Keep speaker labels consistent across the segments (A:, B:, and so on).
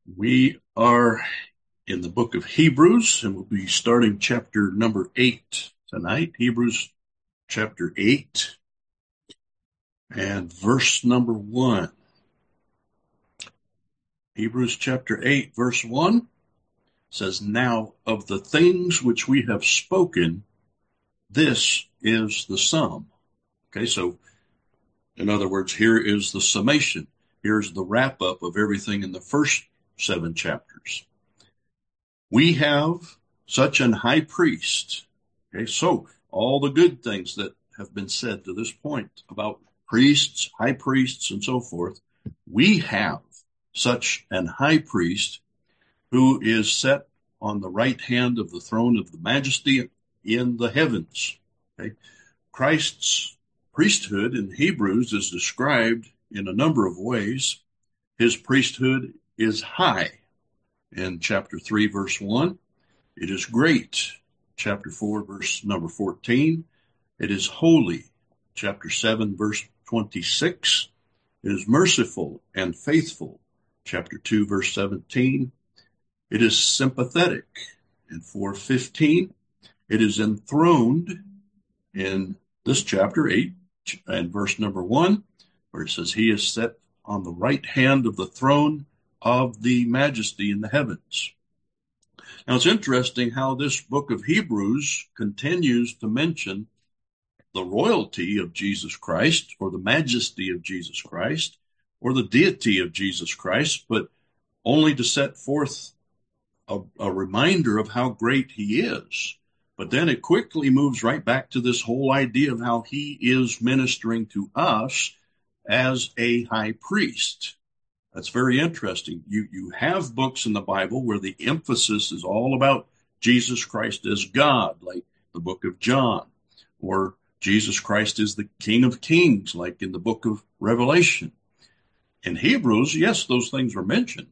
A: We are in the book of Hebrews, and we'll be starting chapter number 8 tonight. Hebrews chapter 8 and verse number 1. Hebrews chapter 8, verse 1 says, "Now of the things which we have spoken, this is the sum." Okay, so in other words, here is the summation. Here's the wrap up of everything in the first 7 chapters. We have such an high priest. Okay, so all the good things that have been said to this point about priests, high priests, and so forth, we have such an high priest who is set on the right hand of the throne of the majesty in the heavens. Okay? Christ's priesthood in Hebrews is described in a number of ways. His priesthood is high in chapter 3, verse 1. It is great, chapter 4, verse number 14. It is holy, chapter 7, verse 26. It is merciful and faithful, chapter 2, verse 17. It is sympathetic in 4:15. It is enthroned in this chapter 8 and verse number 1, where it says he is set on the right hand of the throne of the majesty in the heavens. Now, it's interesting how this book of Hebrews continues to mention the royalty of Jesus Christ, or the majesty of Jesus Christ, or the deity of Jesus Christ, but only to set forth a reminder of how great he is. But then it quickly moves right back to this whole idea of how he is ministering to us as a high priest. That's very interesting. You have books in the Bible where the emphasis is all about Jesus Christ as God, like the book of John, or Jesus Christ is the King of Kings, like in the book of Revelation. In Hebrews, yes, those things are mentioned.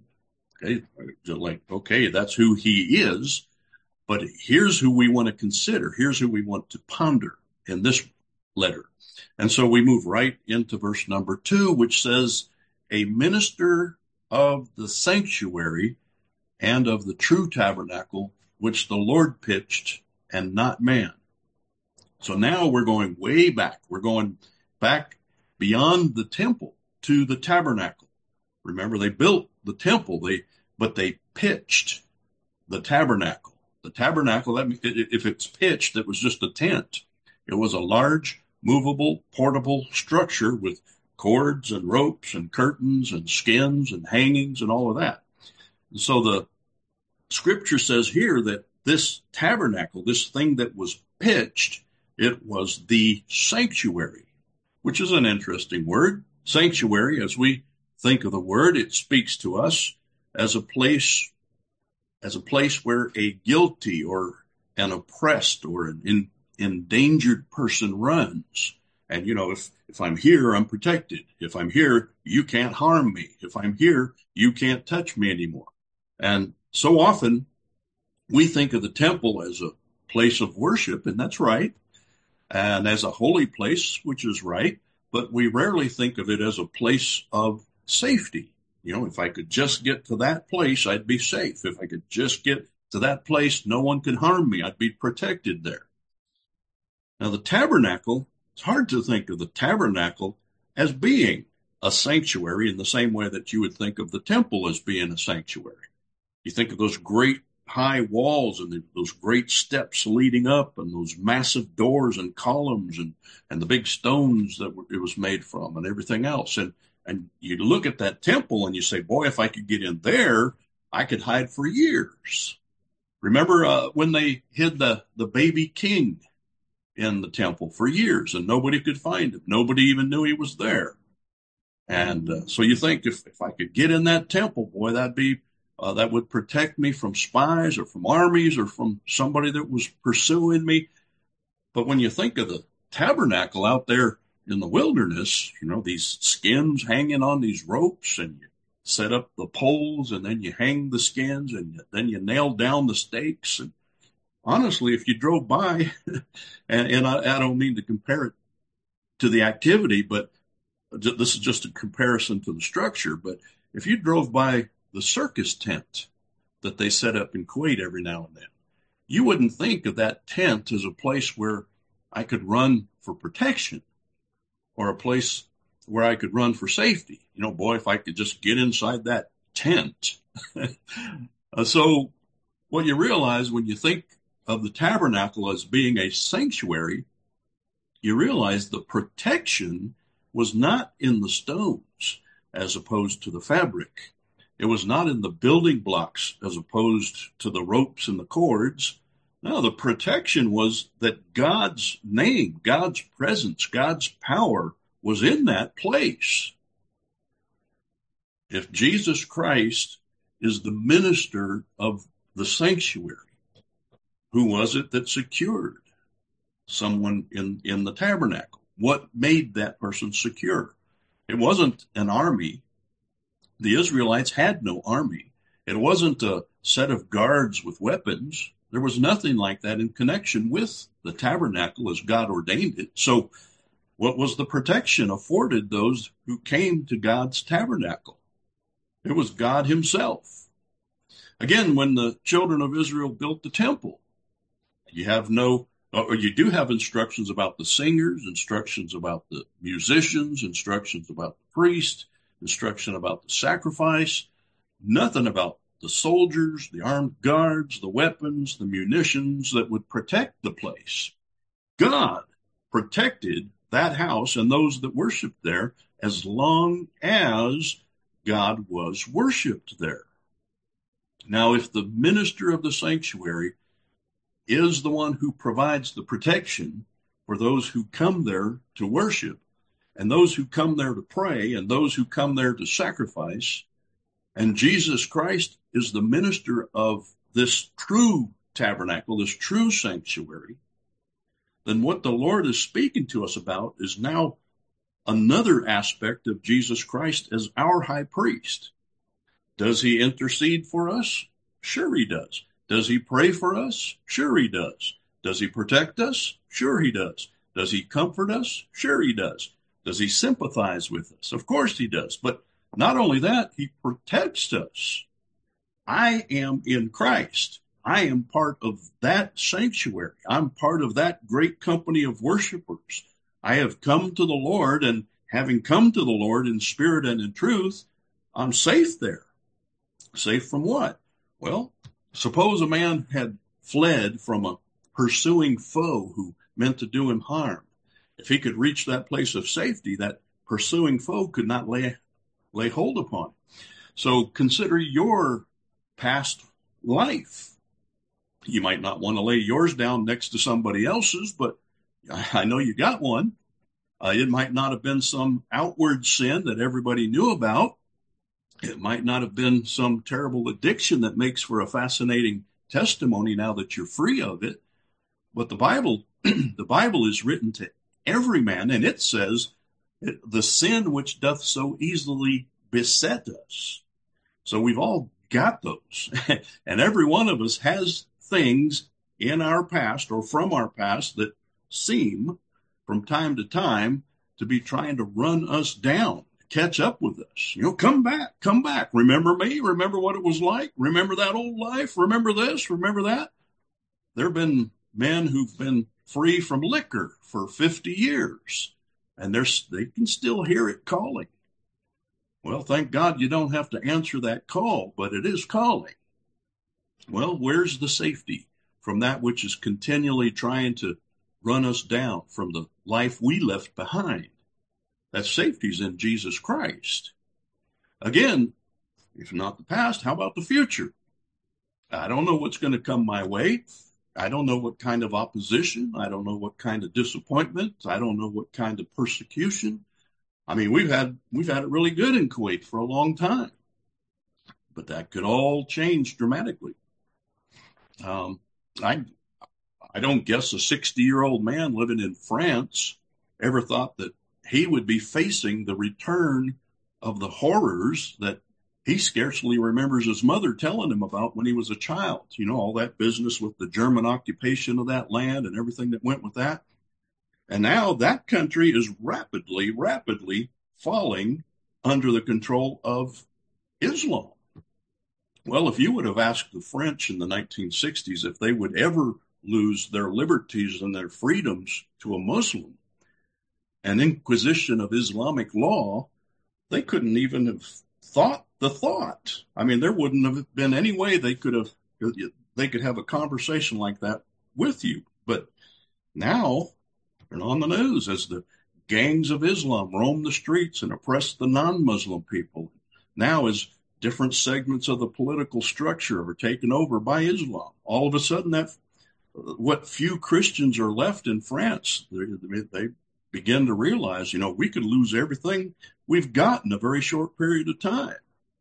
A: Okay, that's who he is, but here's who we want to consider. Here's who we want to ponder in this letter. And so we move right into verse number 2, which says, "A minister of the sanctuary and of the true tabernacle, which the Lord pitched, and not man." So now we're going way back. We're going back beyond the temple to the tabernacle. Remember, they built the temple, but they pitched the tabernacle. The tabernacle, if it's pitched, it was just a tent. It was a large, movable, portable structure with cords and ropes and curtains and skins and hangings and all of that. And so the scripture says here that this tabernacle, this thing that was pitched, it was the sanctuary, which is an interesting word. Sanctuary, as we think of the word, it speaks to us as a place where a guilty or an oppressed or an endangered person runs. And, if I'm here, I'm protected. If I'm here, you can't harm me. If I'm here, you can't touch me anymore. And so often we think of the temple as a place of worship, and that's right, and as a holy place, which is right, but we rarely think of it as a place of safety. If I could just get to that place, I'd be safe. If I could just get to that place, no one could harm me. I'd be protected there. Now, the tabernacle, it's hard to think of the tabernacle as being a sanctuary in the same way that you would think of the temple as being a sanctuary. You think of those great high walls and those great steps leading up and those massive doors and columns and the big stones that it was made from and everything else. And you look at that temple and you say, boy, if I could get in there, I could hide for years. Remember when they hid the baby king in the temple for years and nobody could find him. Nobody even knew he was there. And so you think if I could get in that temple, boy, that would protect me from spies or from armies or from somebody that was pursuing me. But when you think of the tabernacle out there in the wilderness, these skins hanging on these ropes, and you set up the poles and then you hang the skins and then you nail down the stakes. And honestly, if you drove by, and I don't mean to compare it to the activity, but this is just a comparison to the structure. But if you drove by the circus tent that they set up in Kuwait every now and then. You wouldn't think of that tent as a place where I could run for protection or a place where I could run for safety. You know, boy, if I could just get inside that tent. So what you realize when you think of the tabernacle as being a sanctuary, you realize the protection was not in the stones as opposed to the fabric. It was not in the building blocks as opposed to the ropes and the cords. No, the protection was that God's name, God's presence, God's power was in that place. If Jesus Christ is the minister of the sanctuary, who was it that secured someone in the tabernacle? What made that person secure? It wasn't an army. The Israelites had no army. It wasn't a set of guards with weapons. There was nothing like that in connection with the tabernacle as God ordained it. So what was the protection afforded those who came to God's tabernacle? It was God himself. Again, when the children of Israel built the temple, you do have instructions about the singers, instructions about the musicians, instructions about the priest, instruction about the sacrifice, nothing about the soldiers, the armed guards, the weapons, the munitions that would protect the place. God protected that house and those that worshiped there as long as God was worshiped there. Now, if the minister of the sanctuary is the one who provides the protection for those who come there to worship, and those who come there to pray, and those who come there to sacrifice, and Jesus Christ is the minister of this true tabernacle, this true sanctuary, then what the Lord is speaking to us about is now another aspect of Jesus Christ as our high priest. Does he intercede for us? Sure he does. Does he pray for us? Sure he does. Does he protect us? Sure he does. Does he comfort us? Sure he does. Does he sympathize with us? Of course he does. But not only that, he protects us. I am in Christ. I am part of that sanctuary. I'm part of that great company of worshipers. I have come to the Lord, and having come to the Lord in spirit and in truth, I'm safe there. Safe from what? Well, suppose a man had fled from a pursuing foe who meant to do him harm. If he could reach that place of safety, that pursuing foe could not lay hold upon him. So consider your past life. You might not want to lay yours down next to somebody else's, but I know you got one. It might not have been some outward sin that everybody knew about. It might not have been some terrible addiction that makes for a fascinating testimony now that you're free of it. But the Bible is written to every man, and it says, the sin which doth so easily beset us. So we've all got those. And every one of us has things in our past or from our past that seem from time to time to be trying to run us down, catch up with us. Come back. Remember me? Remember what it was like? Remember that old life? Remember this? Remember that? There have been men who've been free from liquor for 50 years, and they can still hear it calling. Well, thank God you don't have to answer that call, but it is calling. Well, where's the safety from that which is continually trying to run us down from the life we left behind? That safety's in Jesus Christ. Again, if not the past, how about the future? I don't know what's going to come my way. I don't know what kind of opposition. I don't know what kind of disappointment. I don't know what kind of persecution. I mean, we've had it really good in Kuwait for a long time, but that could all change dramatically. I don't guess a 60-year-old man living in France ever thought that he would be facing the return of the horrors that he scarcely remembers his mother telling him about when he was a child. All that business with the German occupation of that land and everything that went with that. And now that country is rapidly falling under the control of Islam. Well, if you would have asked the French in the 1960s if they would ever lose their liberties and their freedoms to a Muslim, an imposition of Islamic law, they couldn't even have thought the thought. I mean, there wouldn't have been any way they could have a conversation like that with you. But now they're on the news as the gangs of Islam roam the streets and oppress the non-Muslim people. Now, as different segments of the political structure are taken over by Islam, all of a sudden, that what few Christians are left in France, they begin to realize, we could lose everything we've got in a very short period of time.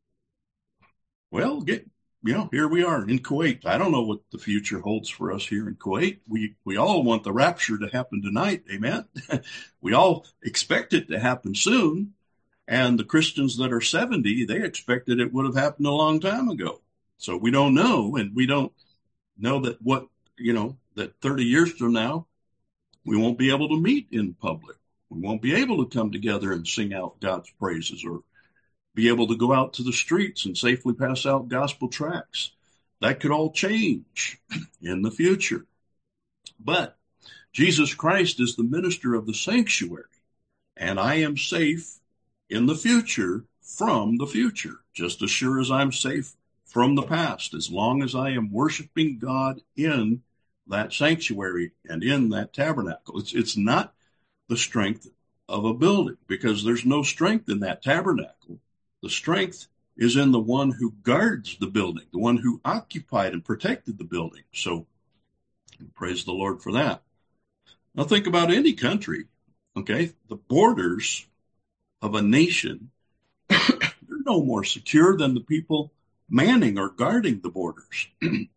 A: Well, here we are in Kuwait. I don't know what the future holds for us here in Kuwait. We all want the rapture to happen tonight. Amen. We all expect it to happen soon. And the Christians that are 70, they expected it would have happened a long time ago. So we don't know. And we don't know that that 30 years from now, we won't be able to meet in public. We won't be able to come together and sing out God's praises or be able to go out to the streets and safely pass out gospel tracts. That could all change in the future. But Jesus Christ is the minister of the sanctuary, and I am safe in the future from the future, just as sure as I'm safe from the past, as long as I am worshiping God in that sanctuary and in that tabernacle. It's not the strength of a building, because there's no strength in that tabernacle. The strength is in the one who guards the building, the one who occupied and protected the building. So praise the Lord for that. Now think about any country, okay? The borders of a nation, they're no more secure than the people manning or guarding the borders.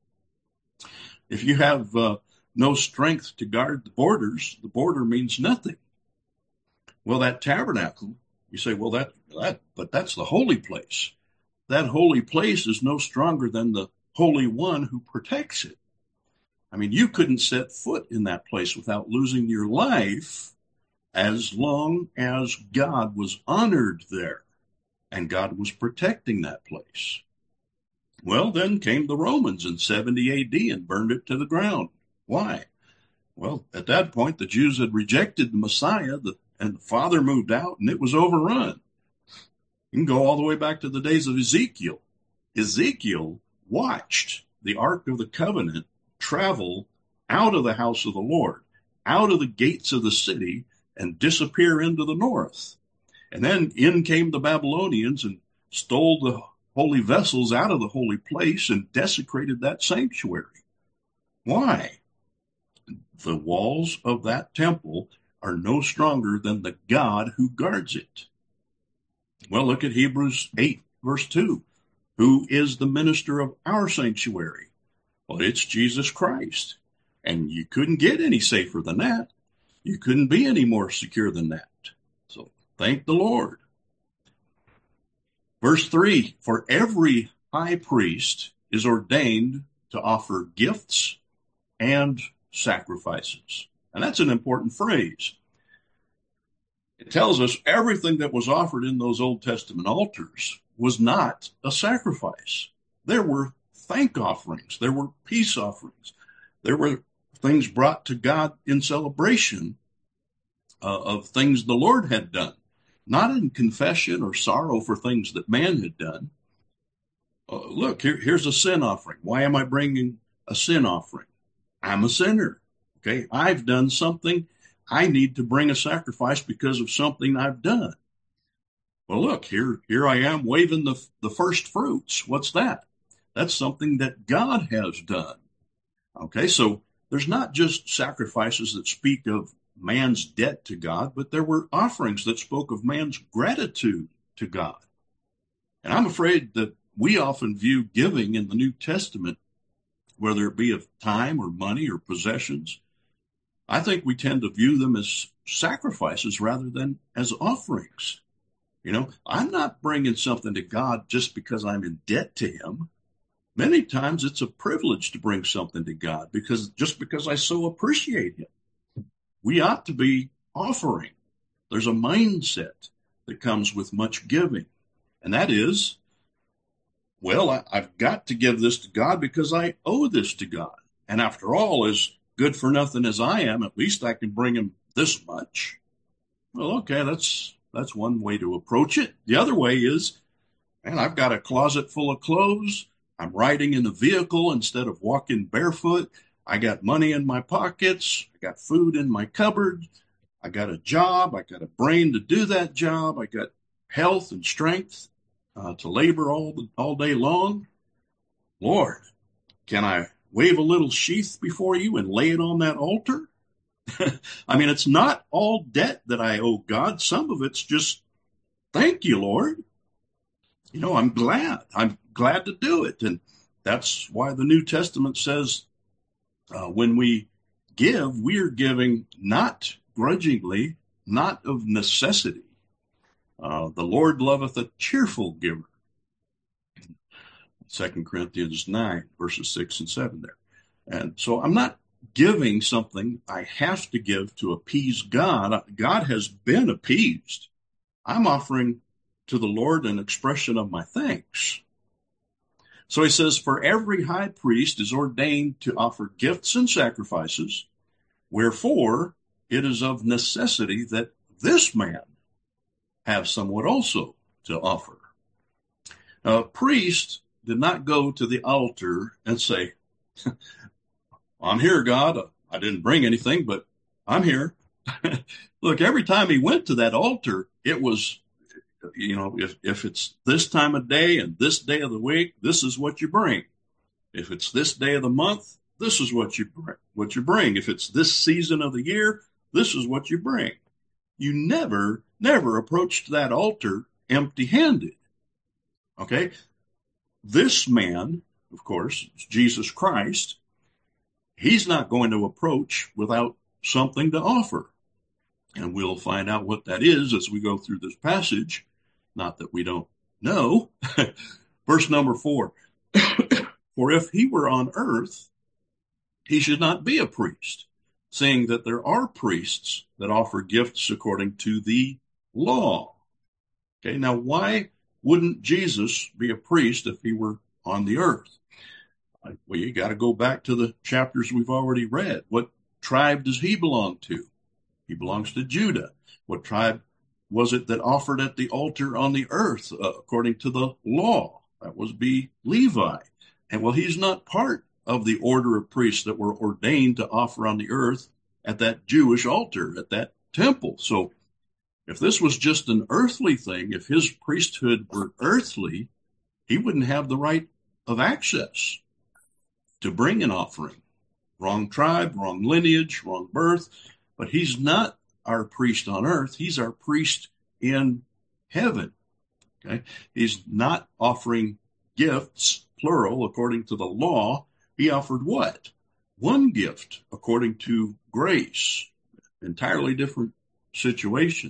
A: If you have no strength to guard the border means nothing. Well, that tabernacle, you say, well, but that's the holy place. That holy place is no stronger than the Holy One who protects it. I mean, you couldn't set foot in that place without losing your life as long as God was honored there and God was protecting that place. Well, then came the Romans in 70 AD and burned it to the ground. Why? Well, at that point, the Jews had rejected the Messiah, and the Father moved out, and it was overrun. You can go all the way back to the days of Ezekiel. Ezekiel watched the Ark of the Covenant travel out of the house of the Lord, out of the gates of the city, and disappear into the north. And then in came the Babylonians and stole the holy vessels out of the holy place and desecrated that sanctuary. Why? The walls of that temple are no stronger than the God who guards it. Well, look at Hebrews 8, verse 2. Who is the minister of our sanctuary? Well, it's Jesus Christ. And you couldn't get any safer than that. You couldn't be any more secure than that. So thank the Lord. Verse 3, for every high priest is ordained to offer gifts and sacrifices. And that's an important phrase. It tells us everything that was offered in those Old Testament altars was not a sacrifice. There were thank offerings. There were peace offerings. There were things brought to God in celebration of things the Lord had done, not in confession or sorrow for things that man had done. Look, here's a sin offering. Why am I bringing a sin offering? I'm a sinner. Okay, I've done something. I need to bring a sacrifice because of something I've done. Well, look, here I am waving the first fruits. What's that? That's something that God has done. Okay, so there's not just sacrifices that speak of man's debt to God, but there were offerings that spoke of man's gratitude to God. And I'm afraid that we often view giving in the New Testament, whether it be of time or money or possessions, I think we tend to view them as sacrifices rather than as offerings. You know, I'm not bringing something to God just because I'm in debt to him. Many times it's a privilege to bring something to God because I so appreciate him. We ought to be offering. There's a mindset that comes with much giving, and that is well, I've got to give this to God because I owe this to God. And after all, as good for nothing as I am, at least I can bring him this much. Well, okay, that's one way to approach it. The other way is, man, I've got a closet full of clothes. I'm riding in a vehicle instead of walking barefoot. I got money in my pockets. I got food in my cupboard. I got a job. I got a brain to do that job. I got health and strength to labor all day long. Lord, can I wave a little sheath before you and lay it on that altar? I mean, it's not all debt that I owe God. Some of it's just, thank you, Lord. You know, I'm glad. I'm glad to do it. And that's why the New Testament says when we give, we're giving not grudgingly, not of necessity. The Lord loveth a cheerful giver. 2 Corinthians 9, verses 6 and 7 there. And so I'm not giving something I have to give to appease God. God has been appeased. I'm offering to the Lord an expression of my thanks. So he says, for every high priest is ordained to offer gifts and sacrifices, wherefore it is of necessity that this man have somewhat also to offer. A priest did not go to the altar and say, I'm here, God. I didn't bring anything, but I'm here. Look, every time he went to that altar, it was, you know, if it's this time of day and this day of the week, this is what you bring. If it's this day of the month, this is what you bring. If it's this season of the year, this is what you bring. You never approached that altar empty-handed. Okay? This man, of course, Jesus Christ, he's not going to approach without something to offer. And we'll find out what that is as we go through this passage. Not that we don't know. Verse number 4. For if he were on earth, he should not be a priest, seeing that there are priests that offer gifts according to the law. Okay, now why wouldn't Jesus be a priest if he were on the earth? Well, you got to go back to the chapters we've already read. What tribe does he belong to? He belongs to Judah. What tribe was it that offered at the altar on the earth according to the law? That was be Levi. And well, he's not part of the order of priests that were ordained to offer on the earth at that Jewish altar, at that temple. So if this was just an earthly thing, if his priesthood were earthly, he wouldn't have the right of access to bring an offering. Wrong tribe, wrong lineage, wrong birth. But he's not our priest on earth. He's our priest in heaven. Okay? He's not offering gifts, plural, according to the law. He offered what? One gift according to grace. Entirely different situation.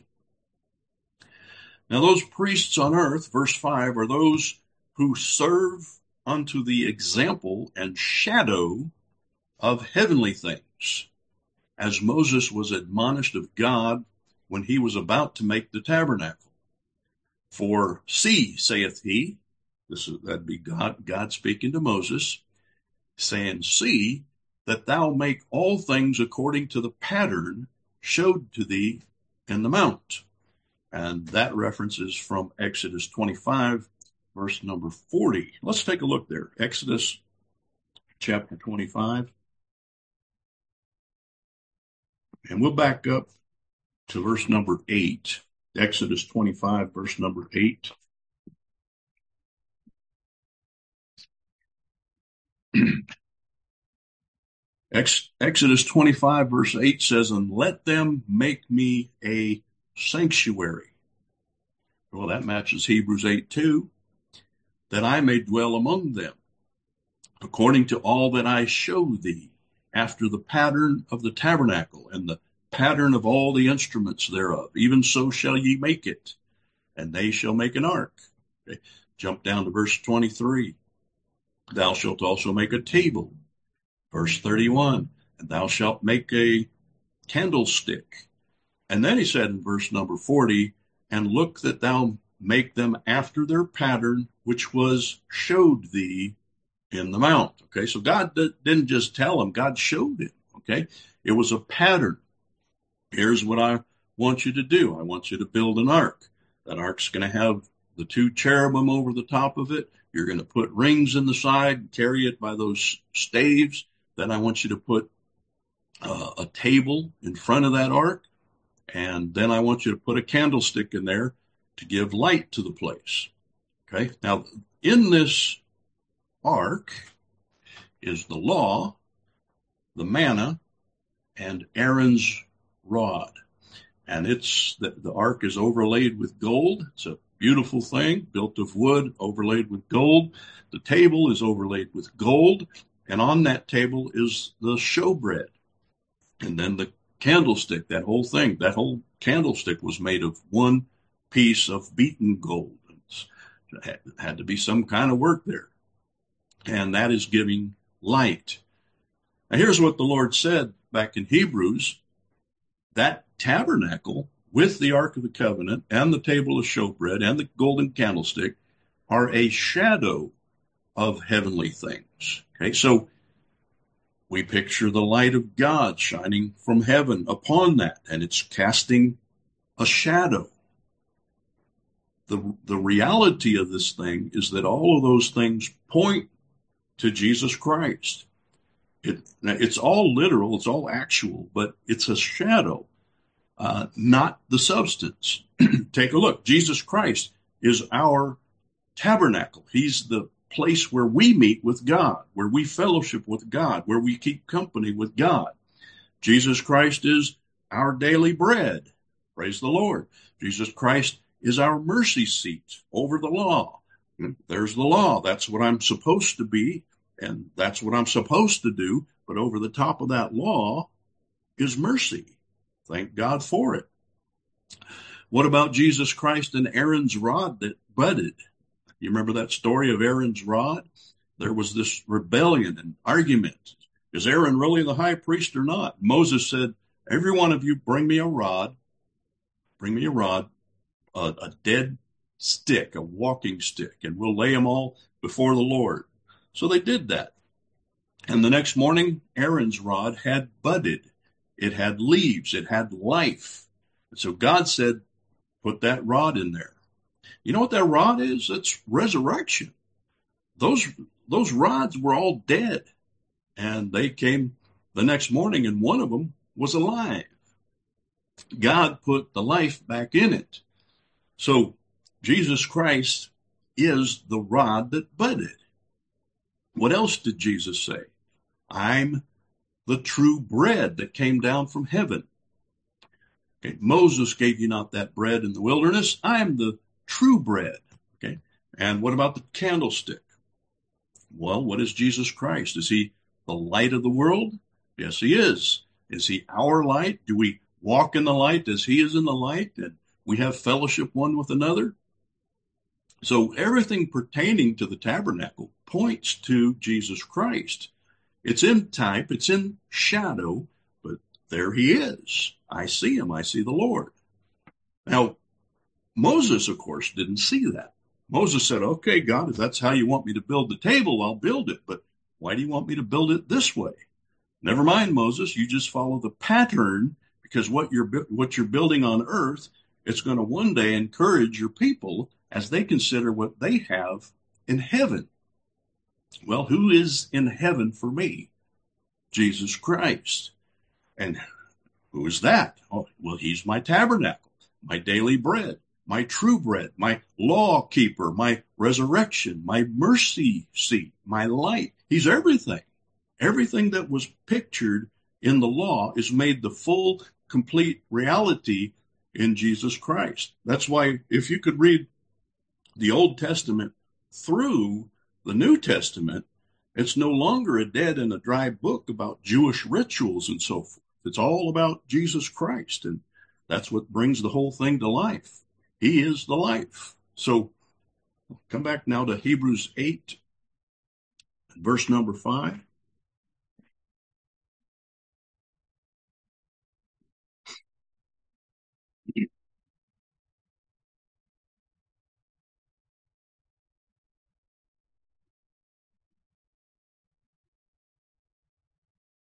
A: Now those priests on earth, verse 5, are those who serve unto the example and shadow of heavenly things, as Moses was admonished of God when he was about to make the tabernacle. For see, saith he, that'd be God speaking to Moses, saying, see that thou make all things according to the pattern showed to thee in the mount. And that reference is from Exodus 25, verse number 40. Let's take a look there. Exodus chapter 25. And we'll back up to verse number 8. Exodus 25, verse number 8. Exodus 25, verse 8 says, and let them make me a sanctuary. Well, that matches Hebrews 8:2, that I may dwell among them, according to all that I show thee, after the pattern of the tabernacle and the pattern of all the instruments thereof. Even so shall ye make it, and they shall make an ark. Okay. Jump down to verse 23. Thou shalt also make a table. Verse 31, and thou shalt make a candlestick. And then he said in verse number 40, and look that thou make them after their pattern, which was showed thee in the mount. Okay, so God didn't just tell him, God showed him. Okay, it was a pattern. Here's what I want you to do. I want you to build an ark. That ark's going to have the two cherubim over the top of it. You're going to put rings in the side, carry it by those staves. Then I want you to put a table in front of that ark. And then I want you to put a candlestick in there to give light to the place. Okay. Now, in this ark is the law, the manna, and Aaron's rod. And the ark is overlaid with gold. It's a beautiful thing, built of wood, overlaid with gold. The table is overlaid with gold. And on that table is the showbread. And then the candlestick, that whole candlestick was made of one piece of beaten gold. It had to be some kind of work there. And that is giving light. Now, here's what the Lord said back in Hebrews. That tabernacle with the Ark of the Covenant and the table of showbread and the golden candlestick are a shadow of heavenly things. Okay, so we picture the light of God shining from heaven upon that, and it's casting a shadow. The reality of this thing is that all of those things point to Jesus Christ. It's all literal, it's all actual, but it's a shadow, not the substance. Take a look. Jesus Christ is our tabernacle. He's the place where we meet with God, where we fellowship with God, where we keep company with God. Jesus Christ is our daily bread. Praise the Lord. Jesus Christ is our mercy seat over the law. There's the law. That's what I'm supposed to be, and that's what I'm supposed to do. But over the top of that law is mercy. Thank God for it. What about Jesus Christ and Aaron's rod that budded? You remember that story of Aaron's rod? There was this rebellion and argument. Is Aaron really the high priest or not? Moses said, every one of you bring me a rod, a dead stick, a walking stick, and we'll lay them all before the Lord. So they did that. And the next morning, Aaron's rod had budded. It had leaves. It had life. And so God said, put that rod in there. You know what that rod is? It's resurrection. Those rods were all dead. And they came the next morning, and one of them was alive. God put the life back in it. So Jesus Christ is the rod that budded. What else did Jesus say? I'm the true bread that came down from heaven. Okay, Moses gave you not that bread in the wilderness. I am the true bread. Okay, and what about the candlestick? Well, what is Jesus Christ? Is he the light of the world? Yes, he is. Is he our light? Do we walk in the light as he is in the light, and we have fellowship one with another? So everything pertaining to the tabernacle points to Jesus Christ. It's in type, it's in shadow, but there he is. I see him. I see the Lord. Now, Moses, of course, didn't see that. Moses said, okay, God, if that's how you want me to build the table, I'll build it. But why do you want me to build it this way? Never mind, Moses. You just follow the pattern, because what you're building on earth, it's going to one day encourage your people as they consider what they have in heaven. Well, who is in heaven for me? Jesus Christ. And who is that? Oh, well, he's my tabernacle, my daily bread, my true bread, my law keeper, my resurrection, my mercy seat, my light. He's everything. Everything that was pictured in the law is made the full, complete reality in Jesus Christ. That's why if you could read the Old Testament through the New Testament, it's no longer a dead and a dry book about Jewish rituals and so forth. It's all about Jesus Christ, and that's what brings the whole thing to life. He is the life. So come back now to Hebrews 8, verse number 5.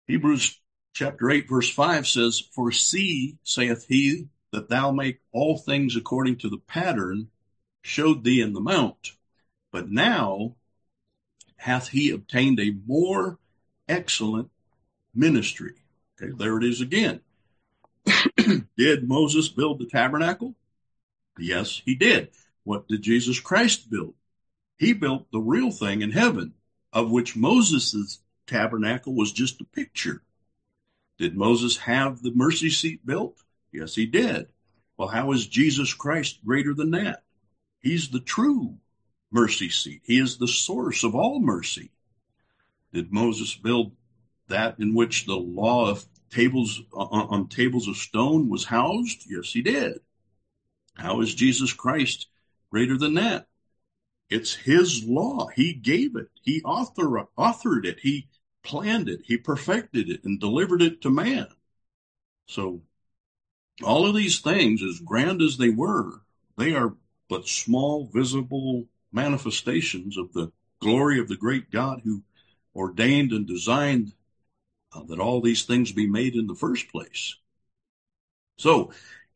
A: Hebrews chapter 8, verse 5 says, "For see, saith he, that thou make all things according to the pattern showed thee in the mount. But now hath he obtained a more excellent ministry." Okay, there it is again. Did Moses build the tabernacle? Yes, he did. What did Jesus Christ build? He built the real thing in heaven, of which Moses' tabernacle was just a picture. Did Moses have the mercy seat built? Yes, he did. Well, how is Jesus Christ greater than that? He's the true mercy seat. He is the source of all mercy. Did Moses build that in which the law of tables on tables of stone was housed? Yes, he did. How is Jesus Christ greater than that? It's his law. He gave it. He authored it. He planned it. He perfected it and delivered it to man. So all of these things, as grand as they were, they are but small, visible manifestations of the glory of the great God who ordained and designed that all these things be made in the first place. So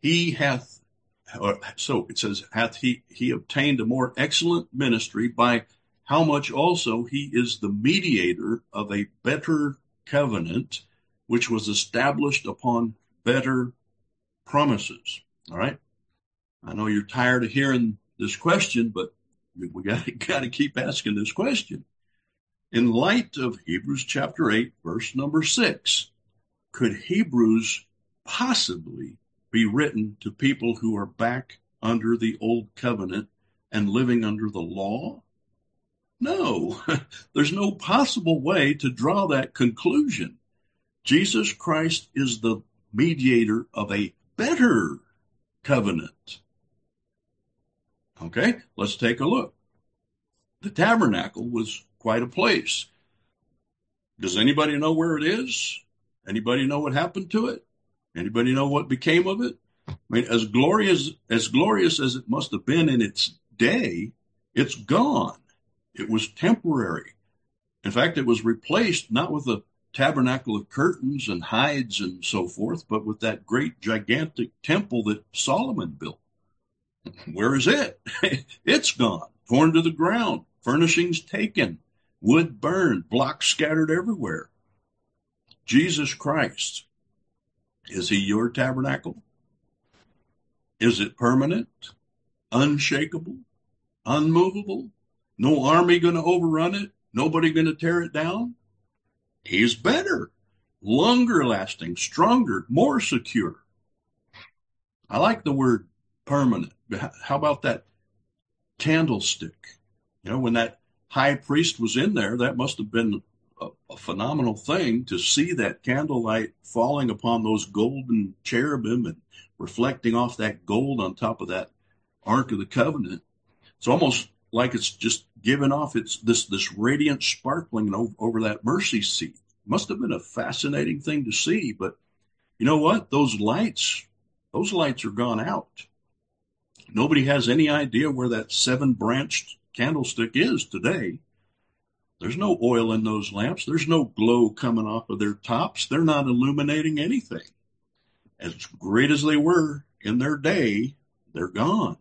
A: so it says, hath he obtained a more excellent ministry, by how much also he is the mediator of a better covenant, which was established upon better promises. All right. I know you're tired of hearing this question, but we got to keep asking this question. In light of Hebrews chapter 8, verse number 6, could Hebrews possibly be written to people who are back under the old covenant and living under the law? No, there's no possible way to draw that conclusion. Jesus Christ is the mediator of a better covenant. Okay, let's take a look. The tabernacle was quite a place. Does anybody know where it is? Anybody know what happened to it? Anybody know what became of it? I mean, as glorious as it must have been in its day, it's gone. It was temporary. In fact, it was replaced not with a tabernacle of curtains and hides and so forth, but with that great gigantic temple that Solomon built. Where is it? It's gone, torn to the ground, furnishings taken, wood burned, blocks scattered everywhere. Jesus Christ, is he your tabernacle? Is it permanent, unshakable, unmovable? No army going to overrun it? Nobody going to tear it down? He's better, longer lasting, stronger, more secure. I like the word permanent. How about that candlestick? You know, when that high priest was in there, that must have been a phenomenal thing to see that candlelight falling upon those golden cherubim and reflecting off that gold on top of that Ark of the Covenant. It's almost like it's just giving off this radiant sparkling over that mercy seat. Must have been a fascinating thing to see, but you know what? Those lights are gone out. Nobody has any idea where that 7-branched candlestick is today. There's no oil in those lamps. There's no glow coming off of their tops. They're not illuminating anything. As great as they were in their day, they're gone.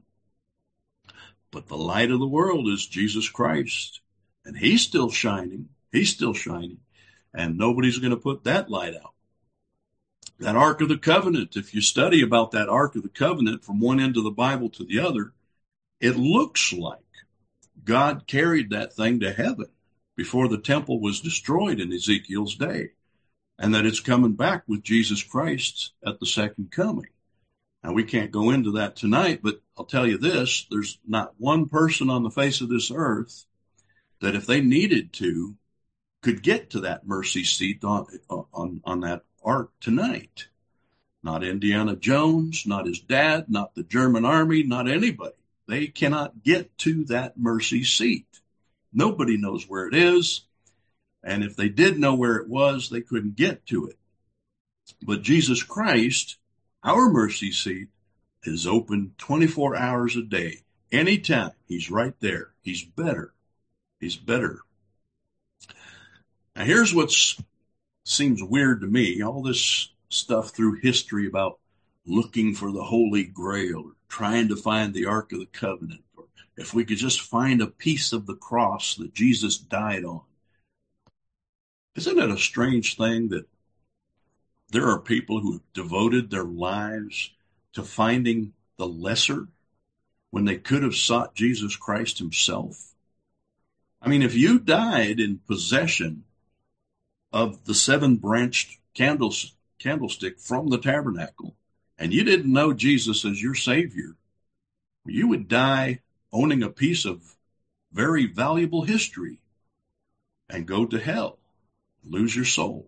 A: But the light of the world is Jesus Christ. And he's still shining. He's still shining. And nobody's going to put that light out. That Ark of the Covenant, if you study about that Ark of the Covenant from one end of the Bible to the other, it looks like God carried that thing to heaven before the temple was destroyed in Ezekiel's day, and that it's coming back with Jesus Christ at the second coming. Now, we can't go into that tonight, but I'll tell you this, there's not one person on the face of this earth that if they needed to could get to that mercy seat on that ark tonight. Not Indiana Jones, not his dad, not the German army, not anybody. They cannot get to that mercy seat. Nobody knows where it is. And if they did know where it was, they couldn't get to it. But Jesus Christ, our mercy seat, is open 24 hours a day. Anytime, he's right there. He's better. He's better. Now, here's what's seems weird to me. All this stuff through history about looking for the Holy Grail or trying to find the Ark of the Covenant, or if we could just find a piece of the cross that Jesus died on. Isn't it a strange thing that there are people who have devoted their lives to finding the lesser when they could have sought Jesus Christ himself? I mean, if you died in possession of the seven-branched candlestick from the tabernacle, and you didn't know Jesus as your Savior, you would die owning a piece of very valuable history and go to hell, lose your soul.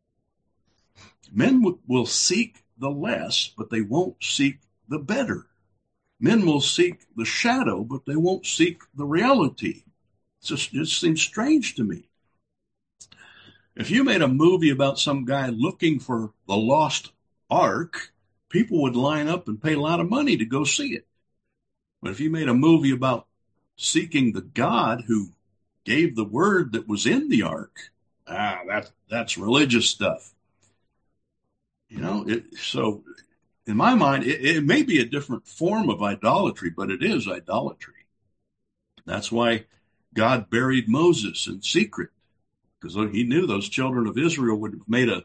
A: Men will seek the less, but they won't seek the better. Men will seek the shadow, but they won't seek the reality. It seems strange to me. If you made a movie about some guy looking for the lost ark, people would line up and pay a lot of money to go see it. But if you made a movie about seeking the God who gave the word that was in the ark, that's religious stuff. So in my mind, it may be a different form of idolatry, but it is idolatry. That's why God buried Moses in secret, because he knew those children of Israel would have made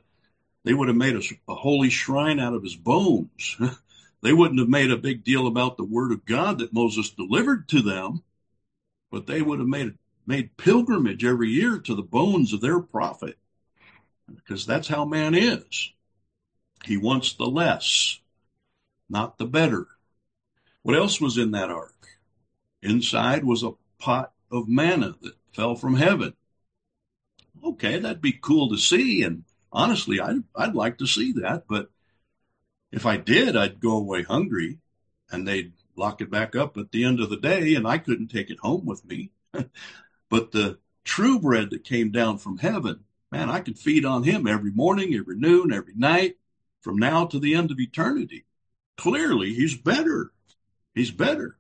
A: a holy shrine out of his bones. They wouldn't have made a big deal about the word of God that Moses delivered to them, but they would have made pilgrimage every year to the bones of their prophet, because that's how man is. He wants the less, not the better. What else was in that ark? Inside was a pot of manna that fell from heaven. Okay, that'd be cool to see, and honestly, I'd like to see that, but if I did, I'd go away hungry, and they'd lock it back up at the end of the day, and I couldn't take it home with me. But the true bread that came down from heaven, man, I could feed on him every morning, every noon, every night, from now to the end of eternity. Clearly, he's better. He's better.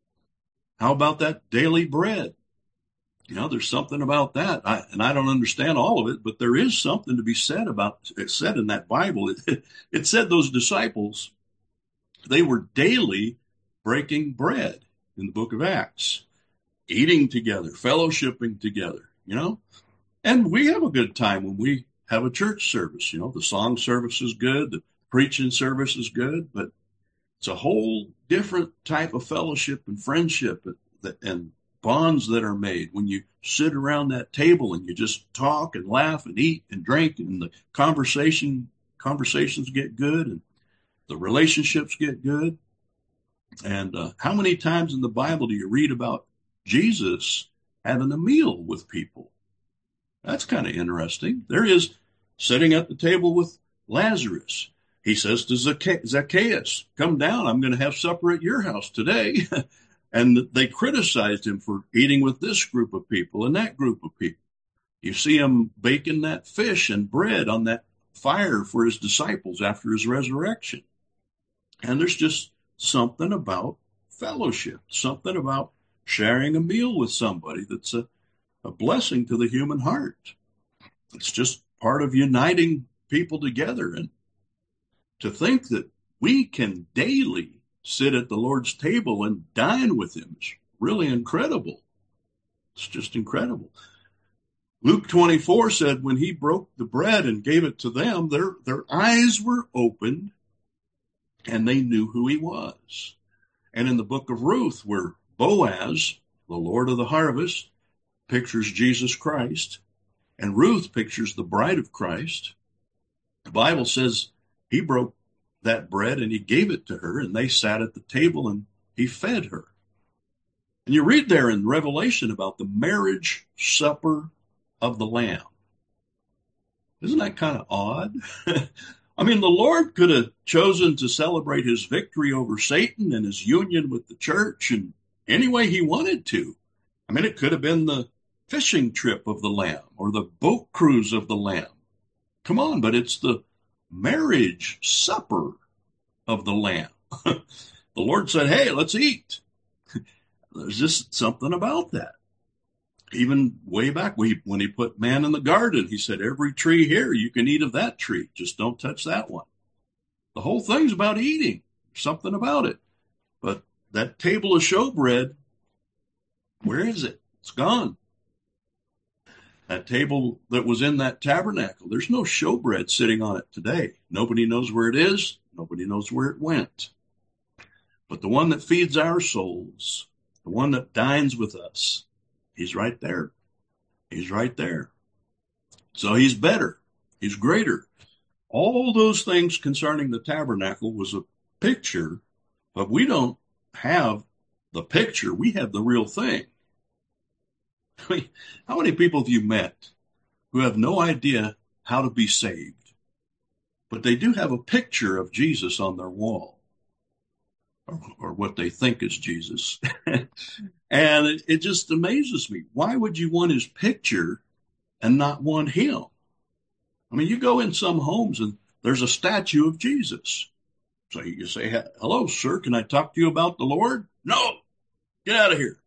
A: How about that daily bread? There's something about that. I don't understand all of it, but there is something to be said about it. Said in that Bible. It said those disciples, they were daily breaking bread in the book of Acts, eating together, fellowshipping together, And we have a good time when we have a church service. The song service is good, the preaching service is good, but it's a whole different type of fellowship and friendship and bonds that are made when you sit around that table and you just talk and laugh and eat and drink, and the conversations get good and the relationships get good. And how many times in the Bible do you read about Jesus having a meal with people? That's kind of interesting. There is sitting at the table with Lazarus. He says to Zacchaeus, come down, I'm going to have supper at your house today. And they criticized him for eating with this group of people and that group of people. You see him baking that fish and bread on that fire for his disciples after his resurrection. And there's just something about fellowship, something about sharing a meal with somebody that's a blessing to the human heart. It's just part of uniting people together. And to think that we can daily sit at the Lord's table and dine with him is really incredible. It's just incredible. Luke 24 said when he broke the bread and gave it to them, their eyes were opened and they knew who he was. And in the book of Ruth, where Boaz, the Lord of the harvest, pictures Jesus Christ, and Ruth pictures the bride of Christ, the Bible says he broke that bread and he gave it to her, and they sat at the table and he fed her. And you read there in Revelation about the marriage supper of the Lamb. Isn't that kind of odd? I mean, the Lord could have chosen to celebrate his victory over Satan and his union with the church in any way he wanted to. I mean, it could have been the fishing trip of the Lamb or the boat cruise of the Lamb. Come on, but it's the marriage supper of the Lamb. The Lord said, hey, let's eat. There's just something about that. Even way back when he put man in the garden, he said, every tree here, you can eat of that tree. Just don't touch that one. The whole thing's about eating, something about it. But that table of showbread, where is it? It's gone. That table that was in that tabernacle, there's no showbread sitting on it today. Nobody knows where it is. Nobody knows where it went. But the one that feeds our souls, the one that dines with us, he's right there. He's right there. So he's better. He's greater. All those things concerning the tabernacle was a picture, but we don't have the picture. We have the real thing. I mean, how many people have you met who have no idea how to be saved, but they do have a picture of Jesus on their wall, or what they think is Jesus? And it just amazes me. Why would you want his picture and not want him? I mean, you go in some homes and there's a statue of Jesus. So you say, hello, sir, can I talk to you about the Lord? No, get out of here.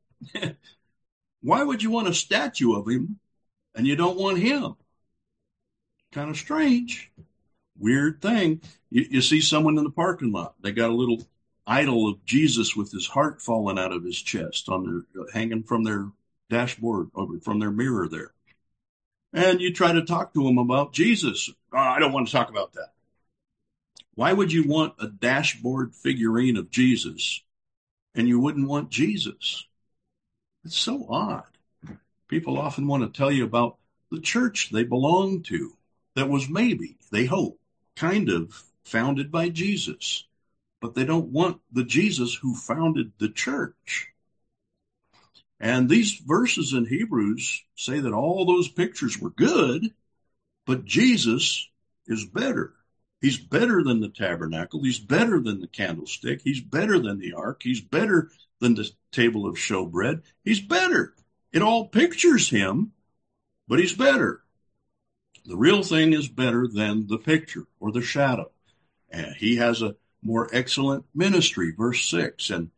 A: Why would you want a statue of him and you don't want him? Kind of strange. Weird thing. You see someone in the parking lot. They got a little idol of Jesus with his heart falling out of his chest hanging from their dashboard, over from their mirror there. And you try to talk to them about Jesus. Oh, I don't want to talk about that. Why would you want a dashboard figurine of Jesus and you wouldn't want Jesus? It's so odd. People often want to tell you about the church they belong to that was maybe, they hope, kind of founded by Jesus. But they don't want the Jesus who founded the church. And these verses in Hebrews say that all those pictures were good, but Jesus is better. He's better than the tabernacle. He's better than the candlestick. He's better than the ark. He's better than the table of showbread. He's better. It all pictures him, but he's better. The real thing is better than the picture or the shadow. And he has a more excellent ministry, verse 6. And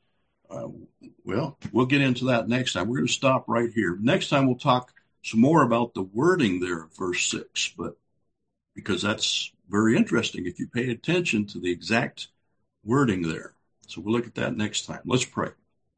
A: we'll get into that next time. We're going to stop right here. Next time we'll talk some more about the wording there of verse 6, but because that's very interesting if you pay attention to the exact wording there. So we'll look at that next time. Let's pray.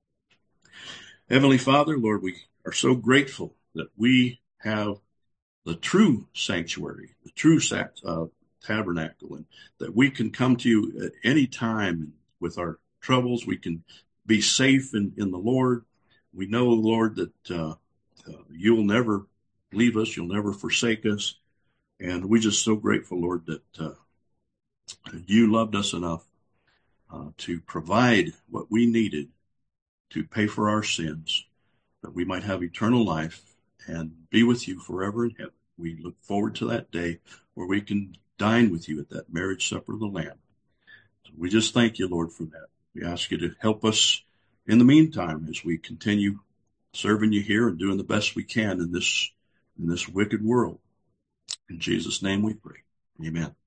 A: Heavenly Father, Lord, we are so grateful that we have the true sanctuary, the true tabernacle, and that we can come to you at any time with our troubles. We can be safe in the Lord. We know, Lord, that you'll never leave us. You'll never forsake us. And we're just so grateful, Lord, that you loved us enough to provide what we needed to pay for our sins, that we might have eternal life and be with you forever in heaven. We look forward to that day where we can dine with you at that marriage supper of the Lamb. So we just thank you, Lord, for that. We ask you to help us in the meantime as we continue serving you here and doing the best we can in this wicked world. In Jesus' name we pray. Amen.